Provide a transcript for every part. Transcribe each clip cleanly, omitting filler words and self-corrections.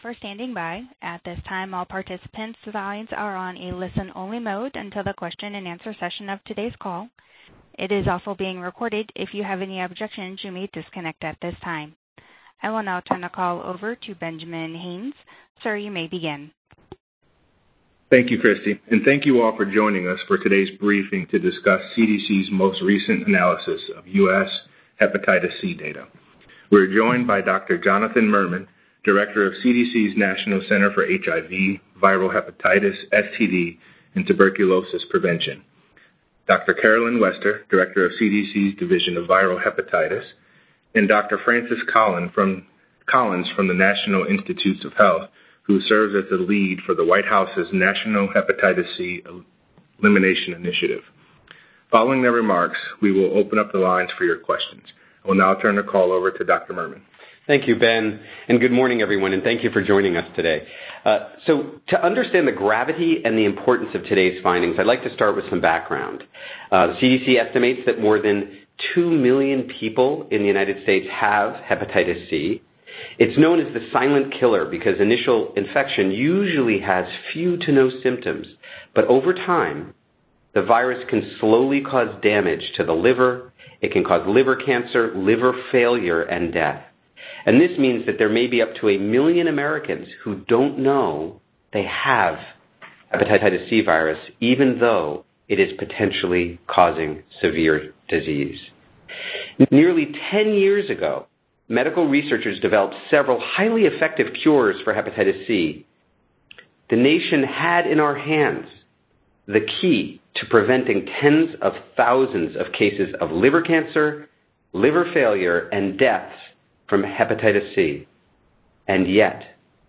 for standing by. At this time, all participants' lines are on a listen-only mode until the question-and-answer session of today's call. It is also being recorded. If you have any objections, you may disconnect at this time. I will now turn the call over to Benjamin Haynes. Sir, you may begin. Thank you, Christy, and thank you all for joining us for today's briefing to discuss CDC's most recent analysis of U.S. hepatitis C data. We're joined by Dr. Jonathan Mermin, Director of CDC's National Center for HIV, Viral Hepatitis, STD, and Tuberculosis Prevention, Dr. Carolyn Wester, Director of CDC's Division of Viral Hepatitis, and Dr. Francis Collins from the National Institutes of Health, who serves as the lead for the White House's National Hepatitis C Elimination Initiative. Following their remarks, we will open up the lines for your questions. I will now turn the call over to Dr. Mermin. Thank you, Ben, and good morning, everyone, and thank you for joining us today. So to understand the gravity and the importance of today's findings, I'd like to start with some background. The CDC estimates that more than 2 million people in the United States have hepatitis C. It's known as the silent killer because initial infection usually has few to no symptoms, but over time, the virus can slowly cause damage to the liver. It can cause liver cancer, liver failure, and death. And this means that there may be up to 1 million Americans who don't know they have hepatitis C virus, even though it is potentially causing severe disease. Nearly 10 years ago, medical researchers developed several highly effective cures for hepatitis C. The nation had in our hands the key to preventing tens of thousands of cases of liver cancer, liver failure, and deaths from hepatitis C. And yet,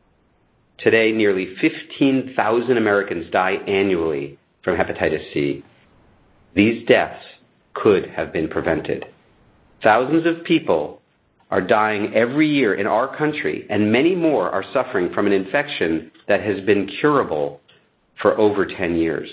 today nearly 15,000 Americans die annually from hepatitis C. These deaths could have been prevented. Thousands of people are dying every year in our country, and many more are suffering from an infection that has been curable for over 10 years.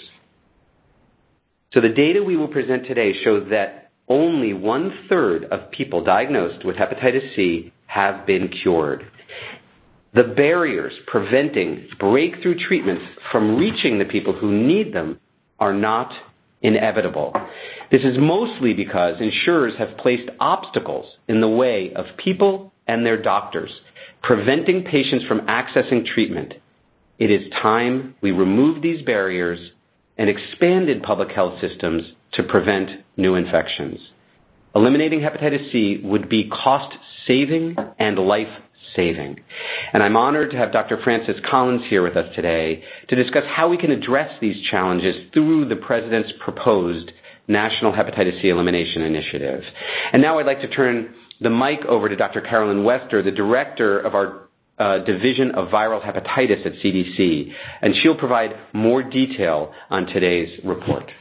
So the data we will present today shows that only 1/3 of people diagnosed with hepatitis C have been cured. The barriers preventing breakthrough treatments from reaching the people who need them are not inevitable. This is mostly because insurers have placed obstacles in the way of people and their doctors, preventing patients from accessing treatment. It is time we removed these barriers and expanded public health systems to prevent new infections. Eliminating hepatitis C would be cost-saving and life-saving. And I'm honored to have Dr. Francis Collins here with us today to discuss how we can address these challenges through the President's proposed National Hepatitis C Elimination Initiative. And now I'd like to turn the mic over to Dr. Carolyn Wester, the Director of our Division of Viral Hepatitis at CDC, and she'll provide more detail on today's report.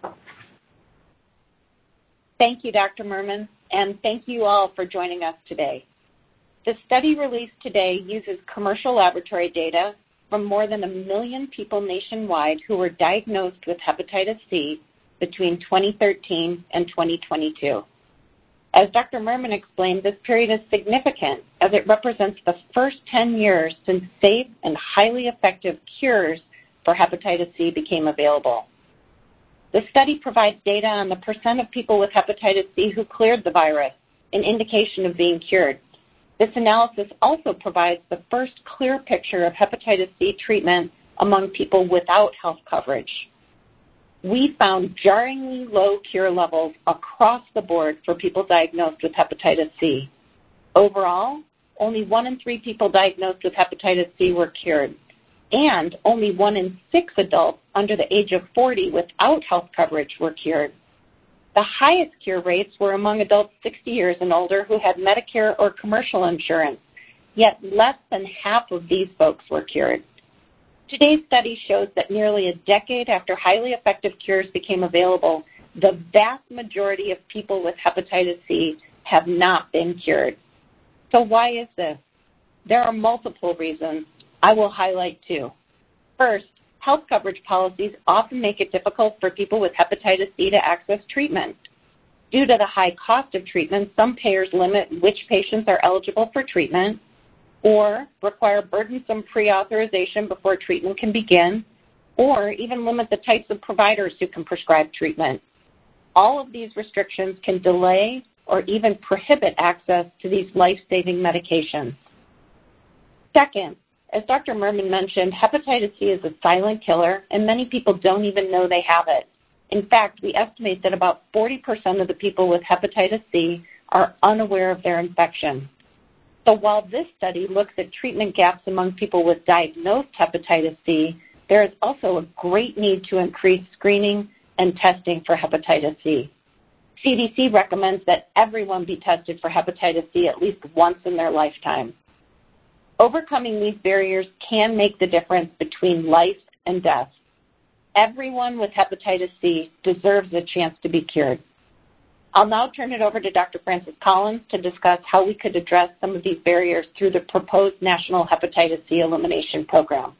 Thank you, Dr. Mermin, and thank you all for joining us today. The study released today uses commercial laboratory data from more than 1 million people nationwide who were diagnosed with hepatitis C between 2013 and 2022. As Dr. Mermin explained, this period is significant as it represents the first 10 years since safe and highly effective cures for hepatitis C became available. The study provides data on the percent of people with hepatitis C who cleared the virus, an indication of being cured. This analysis also provides the first clear picture of hepatitis C treatment among people without health coverage. We found jarringly low cure levels across the board for people diagnosed with hepatitis C. Overall, only 1 in 3 people diagnosed with hepatitis C were cured, and only 1 in 6 adults under the age of 40 without health coverage were cured. The highest cure rates were among adults 60 years and older who had Medicare or commercial insurance, yet less than half of these folks were cured. Today's study shows that nearly a decade after highly effective cures became available, the vast majority of people with hepatitis C have not been cured. So why is this? There are multiple reasons. I will highlight 2. First, health coverage policies often make it difficult for people with hepatitis C to access treatment. Due to the high cost of treatment, some payers limit which patients are eligible for treatment. or require burdensome pre-authorization before treatment can begin, or even limit the types of providers who can prescribe treatment. All of these restrictions can delay or even prohibit access to these life-saving medications. Second, as Dr. Merman mentioned, hepatitis C is a silent killer, and many people don't even know they have it. In fact, we estimate that about 40% of the people with hepatitis C are unaware of their infection. So while this study looks at treatment gaps among people with diagnosed hepatitis C, there is also a great need to increase screening and testing for hepatitis C. CDC recommends that everyone be tested for hepatitis C at least once in their lifetime. Overcoming these barriers can make the difference between life and death. Everyone with hepatitis C deserves a chance to be cured. I'll now turn it over to Dr. Francis Collins to discuss how we could address some of these barriers through the proposed National Hepatitis C Elimination Program.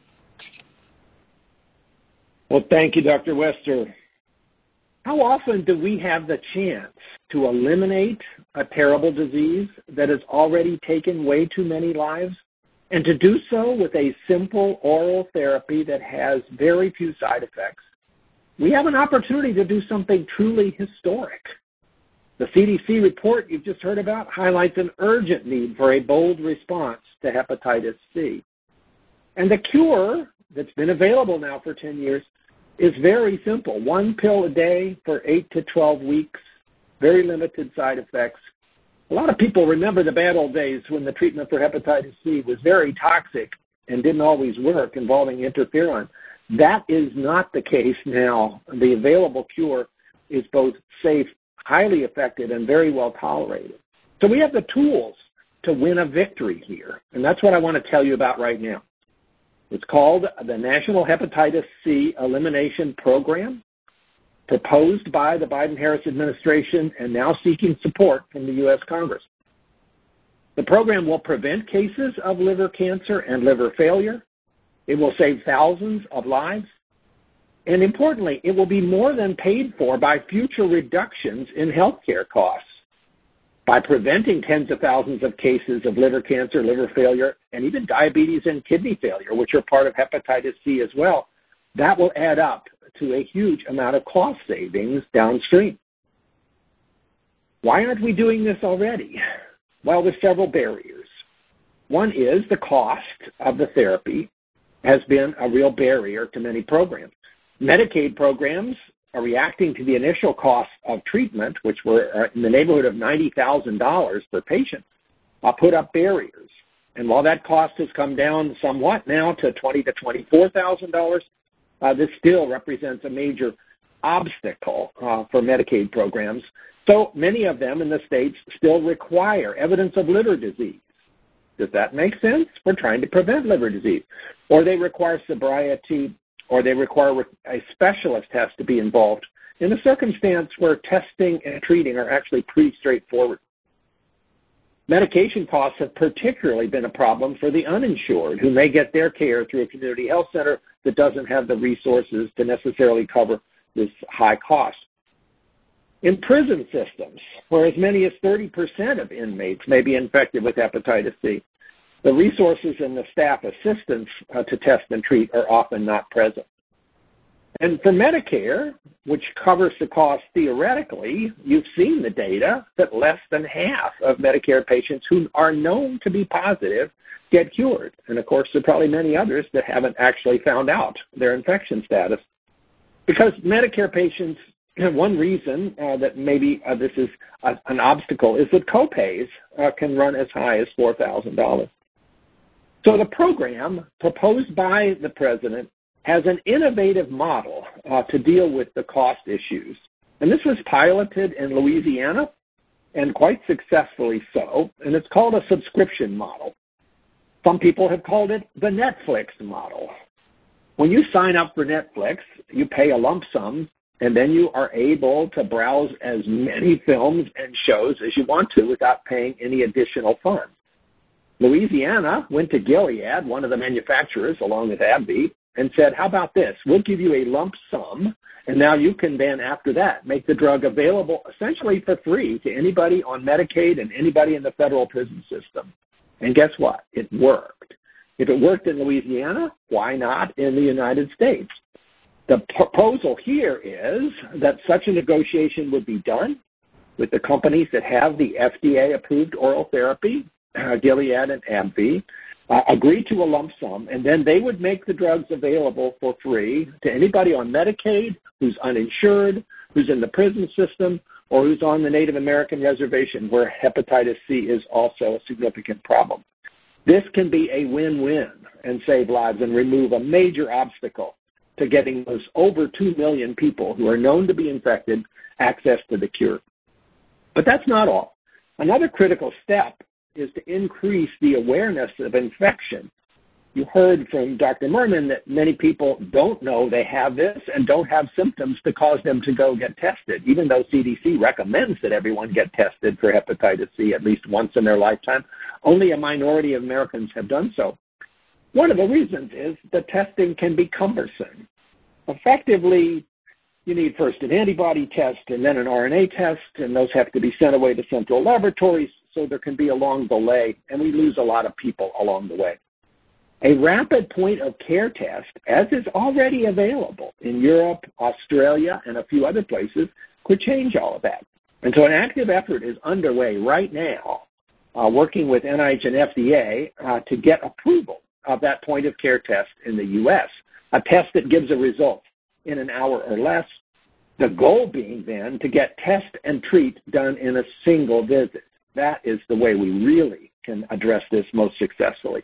Well, thank you, Dr. Wester. How often do we have the chance to eliminate a terrible disease that has already taken way too many lives, and to do so with a simple oral therapy that has very few side effects? We have an opportunity to do something truly historic. The CDC report you've just heard about highlights an urgent need for a bold response to hepatitis C. And the cure that's been available now for 10 years is very simple. 1 pill a day for 8 to 12 weeks, very limited side effects. A lot of people remember the bad old days when the treatment for hepatitis C was very toxic and didn't always work, involving interferon. That is not the case now. The available cure is both safe, highly effective, and very well tolerated. So we have the tools to win a victory here, and that's what I want to tell you about right now. It's called the National Hepatitis C Elimination Program, proposed by the Biden-Harris administration and now seeking support from the U.S. Congress. The program will prevent cases of liver cancer and liver failure. It will save thousands of lives. And importantly, it will be more than paid for by future reductions in healthcare costs. By preventing tens of thousands of cases of liver cancer, liver failure, and even diabetes and kidney failure, which are part of hepatitis C as well, that will add up to a huge amount of cost savings downstream. Why aren't we doing this already? Well, there's several barriers. One is the cost of the therapy has been a real barrier to many programs. Medicaid programs are reacting to the initial cost of treatment, which were in the neighborhood of $90,000 per patient, put up barriers. And while that cost has come down somewhat now to $20,000 to $24,000, this still represents a major obstacle for Medicaid programs. So many of them in the states still require evidence of liver disease. Does that make sense? We're trying to prevent liver disease. Or they require sobriety, or they require a specialist test to be involved in a circumstance where testing and treating are actually pretty straightforward. Medication costs have particularly been a problem for the uninsured, who may get their care through a community health center that doesn't have the resources to necessarily cover this high cost. In prison systems, where as many as 30% of inmates may be infected with hepatitis C, the resources and the staff assistance to test and treat are often not present. And for Medicare, which covers the cost theoretically, you've seen the data that less than half of Medicare patients who are known to be positive get cured. And of course, there are probably many others that haven't actually found out their infection status. Because Medicare patients, one reason that maybe this is an obstacle is that copays can run as high as $4,000. So the program proposed by the president has an innovative model to deal with the cost issues. And this was piloted in Louisiana, and quite successfully so, and it's called a subscription model. Some people have called it the Netflix model. When you sign up for Netflix, you pay a lump sum, and then you are able to browse as many films and shows as you want to without paying any additional funds. Louisiana went to Gilead, one of the manufacturers, along with AbbVie, and said, how about this? We'll give you a lump sum, and now you can then, after that, make the drug available essentially for free to anybody on Medicaid and anybody in the federal prison system. And guess what? It worked. If it worked in Louisiana, why not in the United States? The proposal here is that such a negotiation would be done with the companies that have the FDA-approved oral therapy, Gilead and AbbVie, agree to a lump sum, and then they would make the drugs available for free to anybody on Medicaid who's uninsured, who's in the prison system, or who's on the Native American reservation where hepatitis C is also a significant problem. This can be a win-win and save lives and remove a major obstacle to getting those over 2 million people who are known to be infected access to the cure. But that's not all. Another critical step is to increase the awareness of infection. You heard from Dr. Merman that many people don't know they have this and don't have symptoms to cause them to go get tested, even though CDC recommends that everyone get tested for hepatitis C at least once in their lifetime. Only a minority of Americans have done so. One of the reasons is the testing can be cumbersome. Effectively, you need first an antibody test and then an RNA test, and those have to be sent away to central laboratories, so there can be a long delay, and we lose a lot of people along the way. A rapid point-of-care test, as is already available in Europe, Australia, and a few other places, could change all of that. And so an active effort is underway right now, working with NIH and FDA to get approval of that point-of-care test in the U.S., a test that gives a result in an hour or less, the goal being then to get test and treat done in a single visit. That is the way we really can address this most successfully.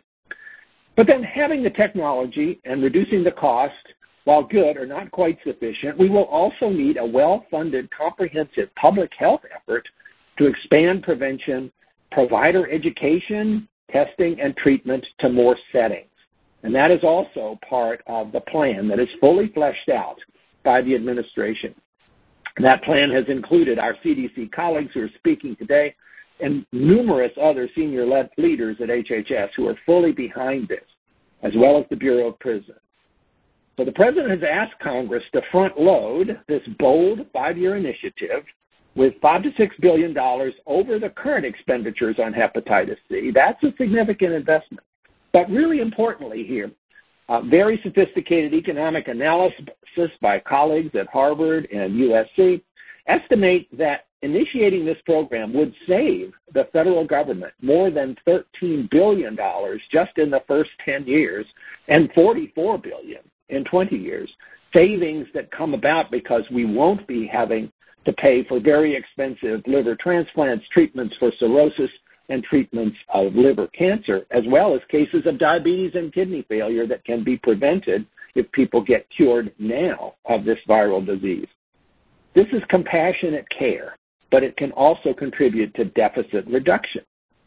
But then having the technology and reducing the cost, while good, are not quite sufficient. We will also need a well-funded, comprehensive public health effort to expand prevention, provider education, testing, and treatment to more settings. And that is also part of the plan that is fully fleshed out by the administration. That plan has included our CDC colleagues who are speaking today and numerous other senior leaders at HHS who are fully behind this, as well as the Bureau of Prisons. So the President has asked Congress to front-load this bold 5-year initiative with $5 to $6 billion over the current expenditures on hepatitis C. That's a significant investment. But really importantly here, very sophisticated economic analysis by colleagues at Harvard and USC estimate that initiating this program would save the federal government more than $13 billion just in the first 10 years and $44 billion in 20 years, savings that come about because we won't be having to pay for very expensive liver transplants, treatments for cirrhosis, and treatments of liver cancer, as well as cases of diabetes and kidney failure that can be prevented if people get cured now of this viral disease. This is compassionate care, but it can also contribute to deficit reduction.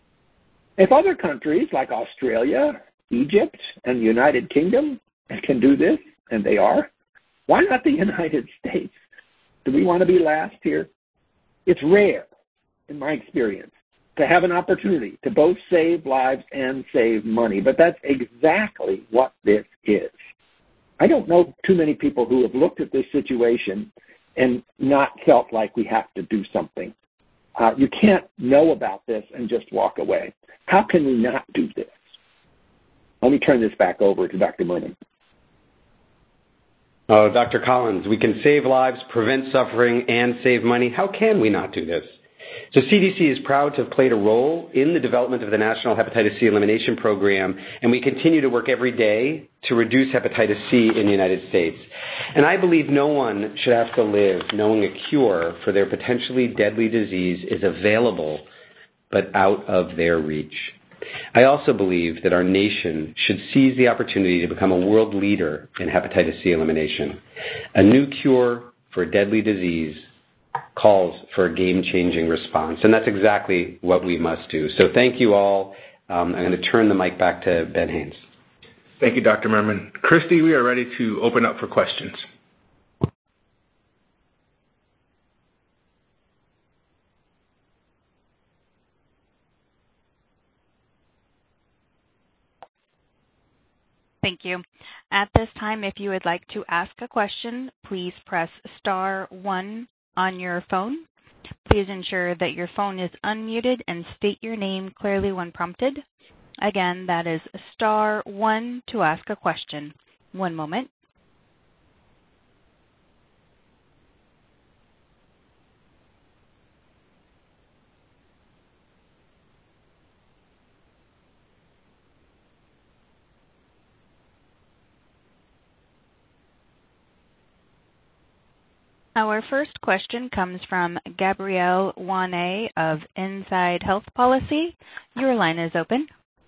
If other countries like Australia, Egypt, and the United Kingdom can do this, and they are, why not the United States? Do we want to be last here? It's rare, in my experience, to have an opportunity to both save lives and save money, but that's exactly what this is. I don't know too many people who have looked at this situation and not felt like we have to do something. You can't know about this and just walk away. How can we not do this? Let me turn this back over to Dr. Merman. Oh, Dr. Collins, we can save lives, prevent suffering, and save money. How can we not do this? So CDC is proud to have played a role in the development of the National Hepatitis C Elimination Program, and we continue to work every day to reduce hepatitis C in the United States. And I believe no one should have to live knowing a cure for their potentially deadly disease is available but out of their reach. I also believe that our nation should seize the opportunity to become a world leader in hepatitis C elimination. A new cure for a deadly disease calls for a game-changing response, and that's exactly what we must do. So thank you all. I'm going to turn the mic back to Ben Haynes. Thank you, Dr. Merman. Christy, we are ready to open up for questions. Thank you. At this time, if you would like to ask a question, please press *1 on your phone. Please ensure that your phone is unmuted and state your name clearly when prompted. Again, that is star 1 to ask a question. One moment. Our first question comes from Gabrielle Wane of Inside Health Policy. Your line is open.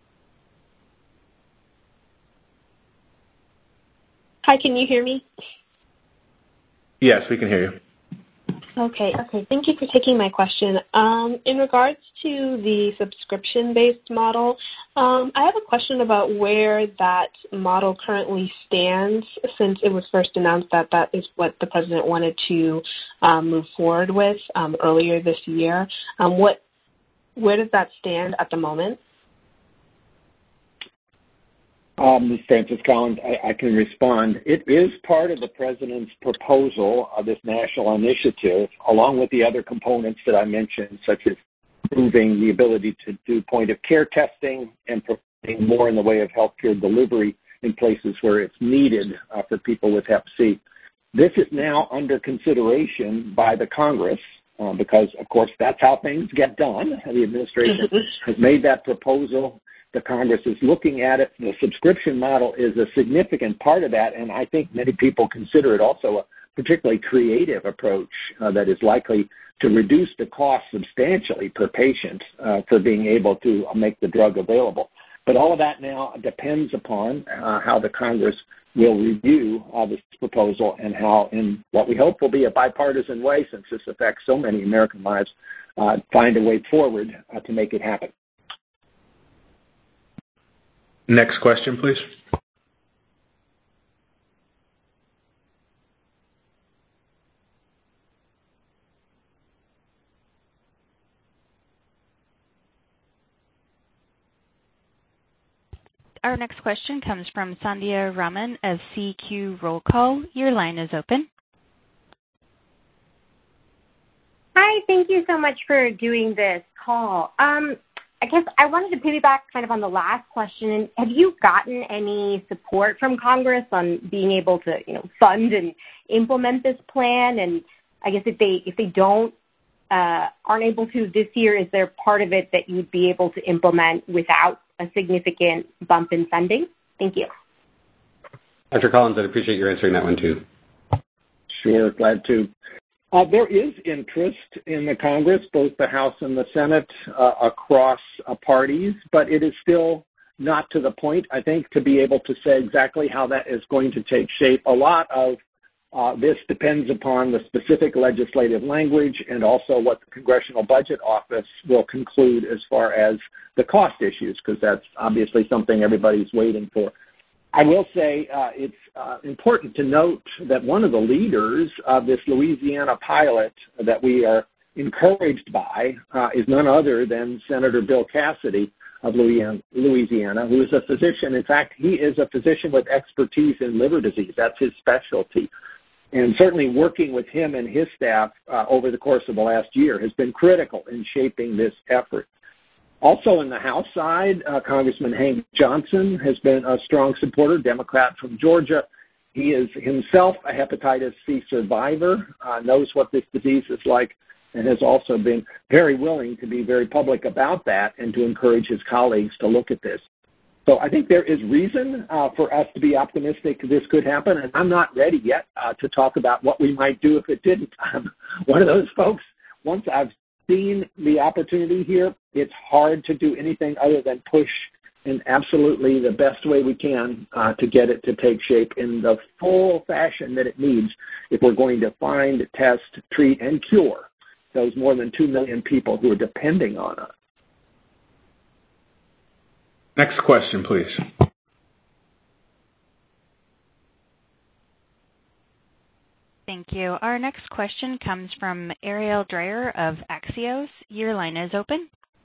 Hi, can you hear me? Yes, we can hear you. Okay. Thank you for taking my question. In regards to the subscription-based model, I have a question about where that model currently stands, since it was first announced that that is what the president wanted to move forward with earlier this year. Where does that stand at the moment? Ms. Francis Collins, I can respond. It is part of the president's proposal of this national initiative, along with the other components that I mentioned, such as improving the ability to do point-of-care testing and providing more in the way of healthcare delivery in places where it's needed for people with Hep C. This is now under consideration by the Congress because, of course, that's how things get done. The administration has made that proposal. The Congress is looking at it. The subscription model is a significant part of that, and I think many people consider it also a particularly creative approach that is likely to reduce the cost substantially per patient for being able to make the drug available. But all of that now depends upon how the Congress will review this proposal and how, in what we hope will be a bipartisan way, since this affects so many American lives, find a way forward to make it happen. Next question, please. Our next question comes from Sandhya Raman of CQ Roll Call. Your line is open. Hi, thank you so much for doing this call. I guess I wanted to piggyback kind of on the last question. Have you gotten any support from Congress on being able to, fund and implement this plan? And I guess if they don't aren't able to this year, is there part of it that you'd be able to implement without a significant bump in funding? Thank you. Dr. Collins, I'd appreciate your answering that one too. Sure, glad to. There is interest in the Congress, both the House and the Senate, across parties, but it is still not to the point, I think, to be able to say exactly how that is going to take shape. A lot of this depends upon the specific legislative language and also what the Congressional Budget Office will conclude as far as the cost issues, because that's obviously something everybody's waiting for. I will say it's important to note that one of the leaders of this Louisiana pilot that we are encouraged by is none other than Senator Bill Cassidy of Louisiana, who is a physician. In fact, he is a physician with expertise in liver disease. That's his specialty. And certainly working with him and his staff over the course of the last year has been critical in shaping this effort. Also in the House side, Congressman Hank Johnson has been a strong supporter, Democrat from Georgia. He is himself a hepatitis C survivor, knows what this disease is like, and has also been very willing to be very public about that and to encourage his colleagues to look at this. So I think there is reason for us to be optimistic this could happen, and I'm not ready yet to talk about what we might do if it didn't. I'm one of those folks, once I've seen the opportunity here, it's hard to do anything other than push in absolutely the best way we can to get it to take shape in the full fashion that it needs if we're going to find, test, treat, and cure those more than 2 million people who are depending on us. Next question, please. Thank you. Our next question comes from Ariel Dreyer of Axios. Your line is open.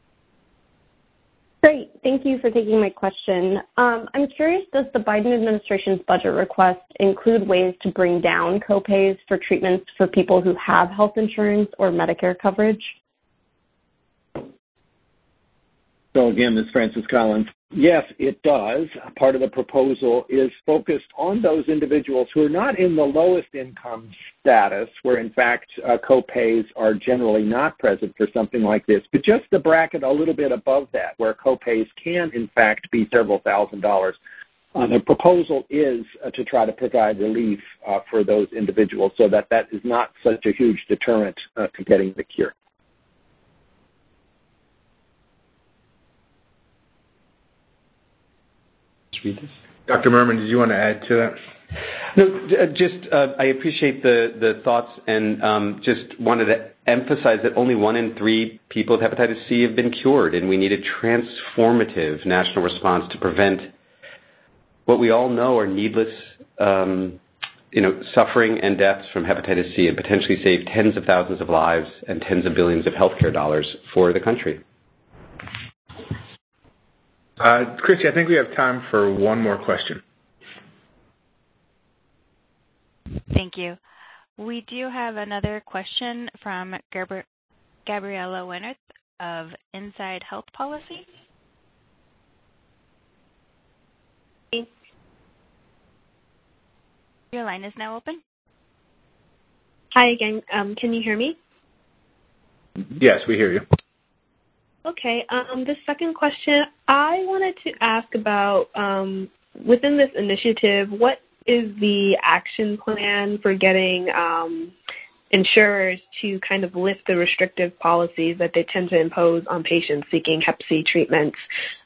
Great. Thank you for taking my question. I'm curious, does the Biden administration's budget request include ways to bring down copays for treatments for people who have health insurance or Medicare coverage? So again, Ms. Francis Collins, Yes, it does. Part of the proposal is focused on those individuals who are not in the lowest income status, where in fact copays are generally not present for something like this, but just the bracket a little bit above that, where copays can in fact be several $1,000s. The proposal is to try to provide relief for those individuals so that that is not such a huge deterrent to getting the cure. Dr. Merman, did you want to add to that? No, I appreciate the thoughts and just wanted to emphasize that only 1 in 3 people with hepatitis C have been cured, and we need a transformative national response to prevent what we all know are needless suffering and deaths from hepatitis C, and potentially save tens of thousands of lives and tens of billions of healthcare dollars for the country. Christy, I think we have time for one more question. Thank you. We do have another question from Gabriella Winnert of Inside Health Policy. Your line is now open. Hi again. Can you hear me? Yes, we hear you. Okay. The second question, I wanted to ask about, within this initiative, what is the action plan for getting insurers to kind of lift the restrictive policies that they tend to impose on patients seeking Hep C treatments?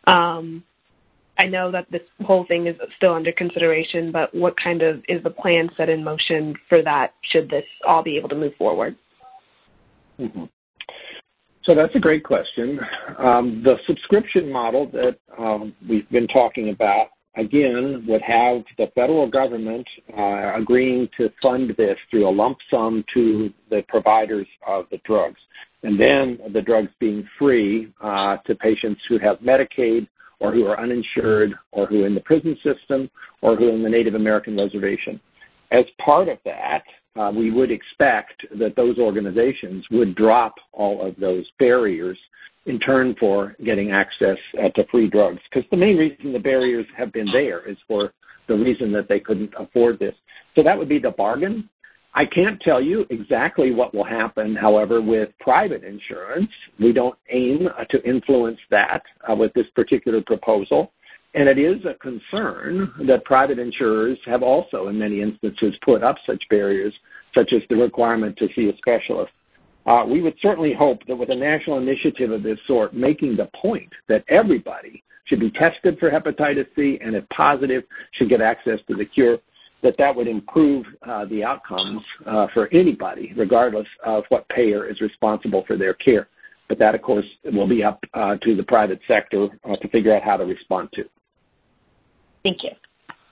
I know that this whole thing is still under consideration, but what kind of is the plan set in motion for that should this all be able to move forward? Mm-hmm. So that's a great question. The subscription model that we've been talking about, again, would have the federal government agreeing to fund this through a lump sum to the providers of the drugs, and then the drugs being free to patients who have Medicaid or who are uninsured or who are in the prison system or who are in the Native American reservation. As part of that, we would expect that those organizations would drop all of those barriers in turn for getting access to free drugs. Because the main reason the barriers have been there is for the reason that they couldn't afford this. So that would be the bargain. I can't tell you exactly what will happen, however, with private insurance. We don't aim to influence that with this particular proposal. And it is a concern that private insurers have also, in many instances, put up such barriers, such as the requirement to see a specialist. We would certainly hope that with a national initiative of this sort, making the point that everybody should be tested for hepatitis C and if positive should get access to the cure, that would improve the outcomes for anybody, regardless of what payer is responsible for their care. But that, of course, will be up to the private sector to figure out how to respond to. Thank you.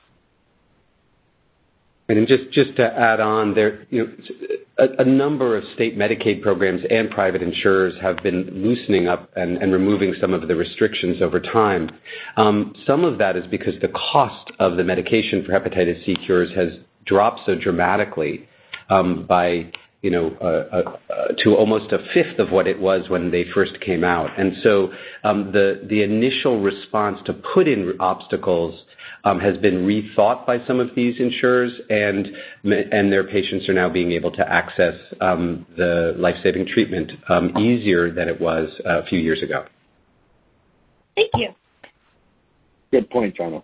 And just to add on, there, a number of state Medicaid programs and private insurers have been loosening up and removing some of the restrictions over time. Some of that is because the cost of the medication for hepatitis C cures has dropped so dramatically by to almost a fifth of what it was when they first came out. And so the initial response to put in obstacles has been rethought by some of these insurers, and their patients are now being able to access the life-saving treatment easier than it was a few years ago. Thank you. Good point, Jonathan.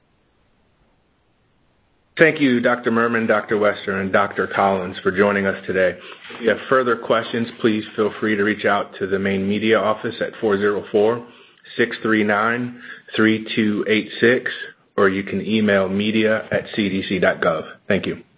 Thank you, Dr. Merman, Dr. Wester, and Dr. Collins for joining us today. If you have further questions, please feel free to reach out to the main media office at 404-639-3286, or you can email media@cdc.gov. Thank you.